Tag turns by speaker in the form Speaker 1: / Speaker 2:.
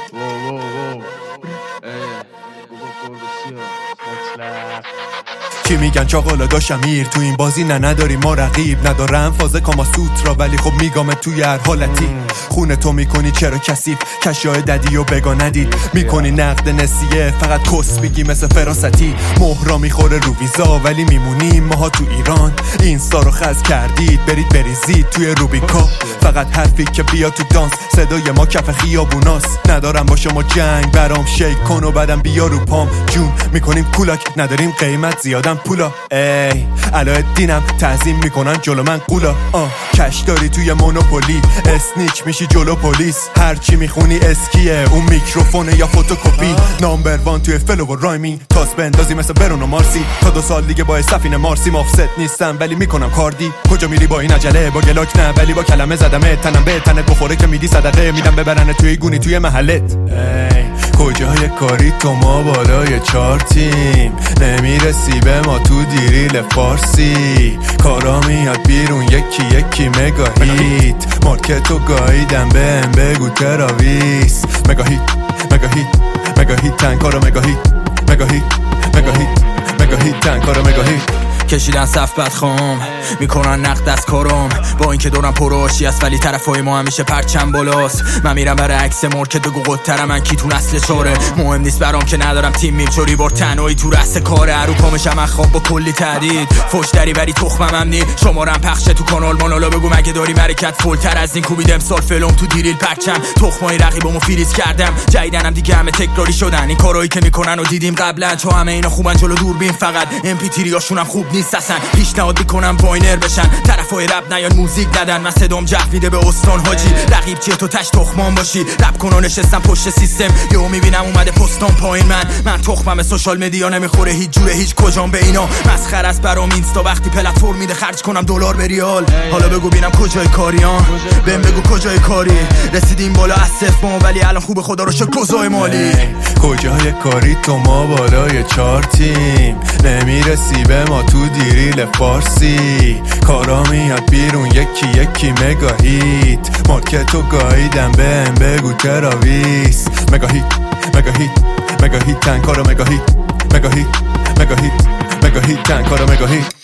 Speaker 1: چی میگن چاقالا داشم میر تو این بازی نداریم ما رقیب ندارم فاز کاماسوترا ولی خب میگامه توی هر حالتی خونه تو میکنی چرا کثیف کشای ددی و بگا ندید میکنی نقد نسیه فقط کس میگی مثل فراستی مهرا میخوره رو ویزا ولی میمونیم ماها تو ایران اینستا رو خز کردید برید بریزید توی روبیکا فقط حرفی که بیا تو دانس صدای ما کف خیابوناست ندارم با شما جنگ برام شیک کن و بعدم بیا رو پام جون میکنیم کولاک نداریم قیمت زیادم پولا ای علایالدینم تعظیم میکنن جلو من قولا کش داری توی مونوپولی اسنیچ میشی جلو پلیس هرچی میخونی اسکیه اون میکروفونه یا فوتوکوپی نامبر وان توی فلو و رایمینگ تاس بندازی مثل برون و مارسی تا 2 سال دیگه با سفینه مارسی مافست نیستم ولی میکنم کاردی کجا میری با این عجله با گلاک نه ولی با کلمه زدمه تنم به تنت بخوره که میدی صدقه میدم ببرن توی گونی توی محلت کجای کاری تو ما بالای چارتیم نمیرسی به ما تو دیریل فارسی کارا میاد بیرون یکی یکی مگا هیت مارکتو گاییدم بهم بگو تراویس مگا هیت مگا هیت مگا هیت تنکارا مگا هیت مگا هیت مگا هیت مگا هیت تنکارا مگا هیت
Speaker 2: کشیدن صف بدخوام میکنن نقد از کارم با اینکه دورم پرآشی است ولی طرفای ما همیشه پرچم بالاست من میرم برای عکس مارکت بگو قدترم من کی تو نسل چاره مهم نیست برام که ندارم تیم میم چوری بار تنهایی تو رأس کاره اروپامشم من خواب با کلی تهدید فوش دری ولی تخمم هم نی شمارم پخشه تو کانال مانالا بگو مگه داری مرکت فولتر از این کوبیدم سال فلم تو دیریل پرچم تخمای رقیبمو فریز کردم جیدنم دیگه همه تکراری شدن این کارایی که میکنن و دیدیم قبلا چون همه اینا خوبن جلو دوربین فقط ام پی 3 هاشونم خوب نیست اصلا پیشنهاد میکنم واینر بشن طرفای رپ نیان موزیک ندن من صدام جف میده به استان حاجی رقیب چیه تو تش تخمان باشی رپ کنو نشستم پشت سیستم یهو میبینم اومده پستام پایین من تخمم سوشال مدیا نمیخوره هیچ جوره هیچ کجام به اینا مسخره است برام اینستا وقتی پلتفرم میده خرج کنم دلار به ریال حالا بگو ببینم کجای کاریان بهم بگو کجای کاری رسیدیم بالا از صفر ما ولی الان خوب خدا رو شکر کجای مالی
Speaker 1: کجای کاری تو ما بالای چارتیم نمیرسی به ما تو دیریل فارسی کارا میاد بیرون یکی یکی مگا هیت مارکتو گاییدم بهم بگو تراویس مگا هیت مگا هیت مگا هیت تنکارا مگا هیت مگا هیت مگا هیت مگا هیت تنکارا مگا هیت